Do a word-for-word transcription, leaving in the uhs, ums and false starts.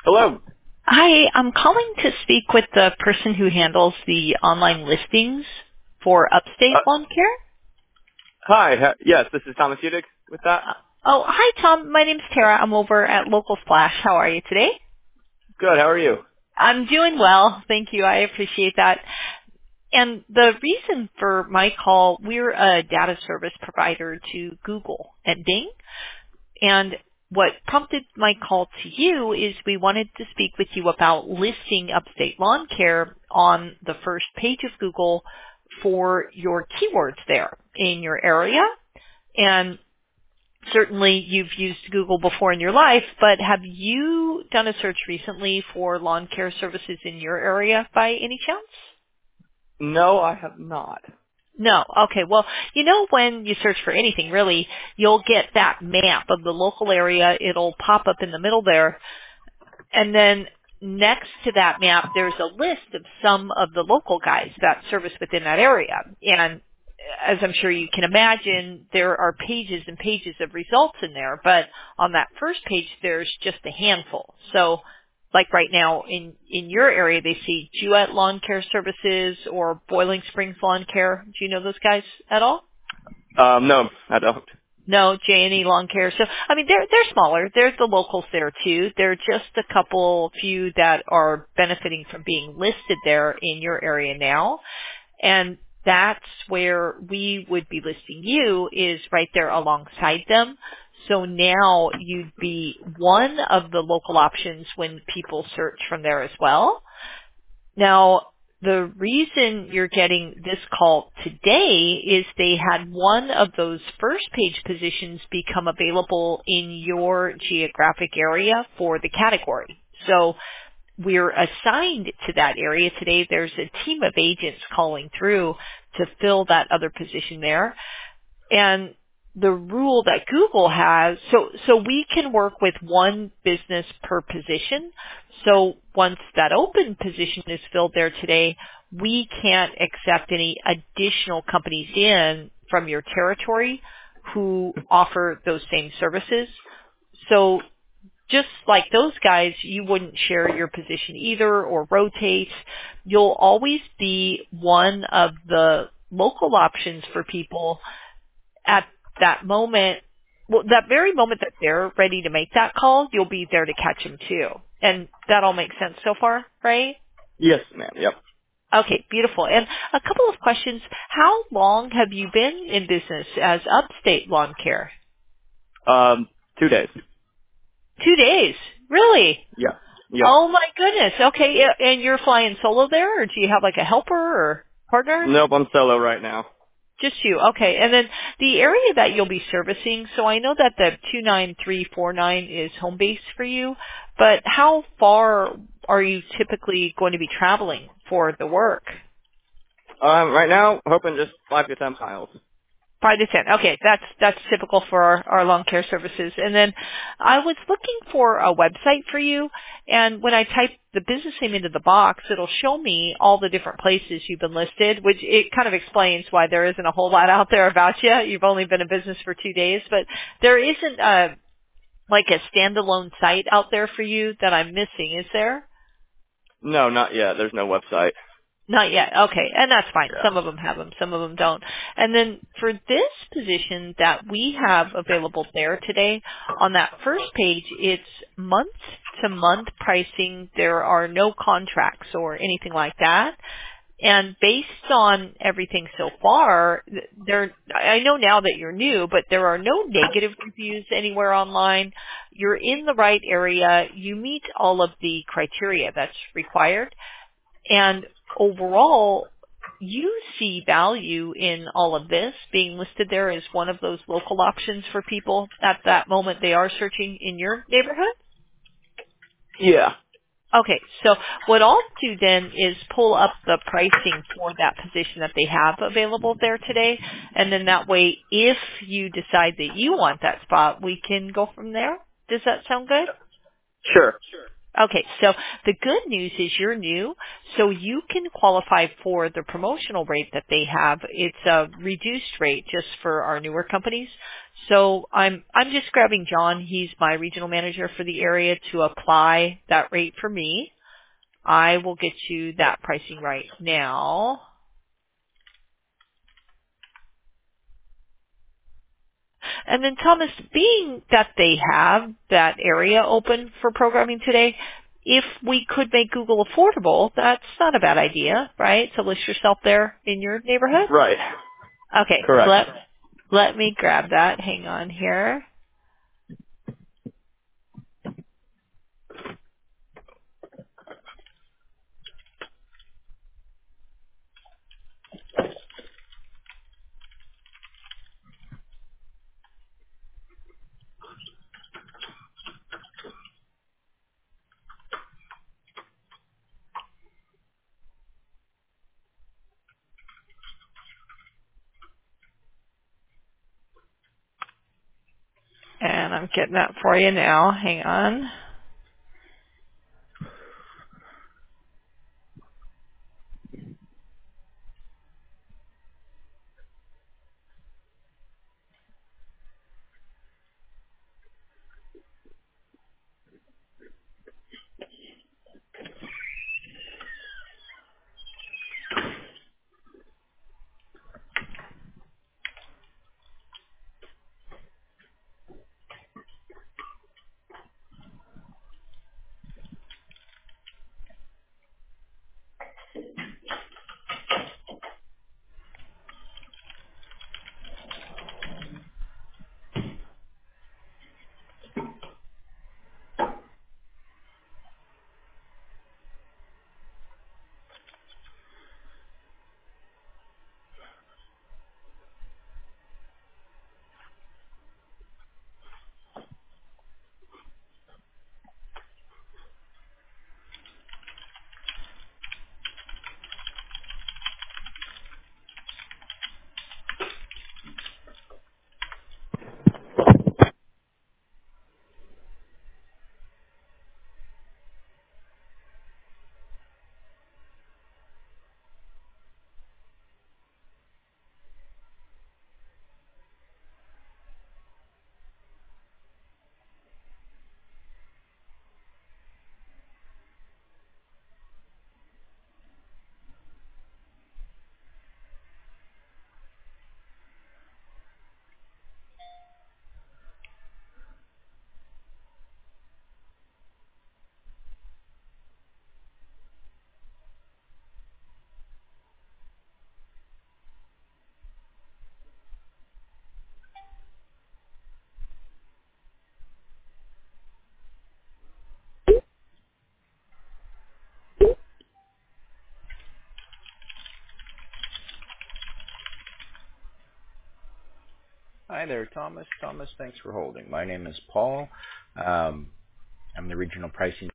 Hello. Hi, I'm calling to speak with the person who handles the online listings for Uh, Upstate Lawn Care. hi. Ha- yes, this is Thomas Udick with that. Uh, Oh, hi Tom. My name's Tara. I'm over at Local Splash. How are you today? Good. How are you? I'm doing well. Thank you. I appreciate that. And the reason for my call, we're a data service provider to Google and Bing. And what prompted my call to you is we wanted to speak with you about listing Upstate Lawn Care on the first page of Google for your keywords there in your area. And certainly you've used Google before in your life, but have you done a search recently for lawn care services in your area by any chance? No, I have not. No. Okay. Well, you know when you search for anything really, you'll get that map of the local area. It'll pop up in the middle there. And then next to that map, there's a list of some of the local guys that service within that area. And as I'm sure you can imagine, there are pages and pages of results in there. But on that first page, there's just a handful. So like right now in, in your area, they see Jewett Lawn Care Services or Boiling Springs Lawn Care. Do you know those guys at all? Um, no, I don't. No, J and E Lawn Care. So, I mean, they're, they're smaller. There's the locals there too. There are just a couple few that are benefiting from being listed there in your area now. And that's where we would be listing you is right there alongside them. So now you'd be one of the local options when people search from there as well. Now, the reason you're getting this call today is they had one of those first page positions become available in your geographic area for the category. So we're assigned to that area today. There's a team of agents calling through to fill that other position there. And the rule that Google has, so, so we can work with one business per position. So once that open position is filled there today, we can't accept any additional companies in from your territory who offer those same services. So just like those guys, you wouldn't share your position either or rotate. You'll always be one of the local options for people at that moment. Well, that very moment that they're ready to make that call, you'll be there to catch them too. And that all makes sense so far, right? Yes, ma'am. Yep. Okay, beautiful. And a couple of questions. How long have you been in business as Upstate Lawn Care? Um, two days. Two days. Really? Yeah. Yep. Oh my goodness. Okay, yeah, and you're flying solo there, or do you have like a helper or partner? Nope, I'm solo right now. Just you. Okay, and then the area that you'll be servicing. So I know that the two nine three four nine is home base for you, but how far are you typically going to be traveling for the work? Um, right now, hoping just five to ten miles. Five to ten. Okay, that's that's typical for our, our lawn care services. And then I was looking for a website for you, and when I type the business name into the box, it'll show me all the different places you've been listed, which it kind of explains why there isn't a whole lot out there about you. You've only been in business for two days, but there isn't a like a standalone site out there for you that I'm missing, is there? No, not yet. There's no website. Not yet. Okay. And that's fine. Yeah. Some of them have them. Some of them don't. And then for this position that we have available there today, on that first page, it's month to month pricing. There are no contracts or anything like that. And based on everything so far, there, I know now that you're new, but there are no negative reviews anywhere online. You're in the right area. You meet all of the criteria that's required. And overall, you see value in all of this being listed there as one of those local options for people at that moment they are searching in your neighborhood? Yeah. Okay, so what I'll do then is pull up the pricing for that position that they have available there today, and then that way, if you decide that you want that spot, we can go from there. Does that sound good? Sure. Okay, so the good news is you're new, so you can qualify for the promotional rate that they have. It's a reduced rate just for our newer companies. So I'm I'm just grabbing John. He's my regional manager for the area to apply that rate for me. I will get you that pricing right now. And then Thomas, being that they have that area open for programming today, if we could make Google affordable, that's not a bad idea, right? To list yourself there in your neighborhood? Right. Okay, Correct. let, let me grab that. Hang on here. And I'm getting that for you now. Hang on. Hi there, Thomas. Thomas, thanks for holding. My name is Paul. Um, I'm the regional pricing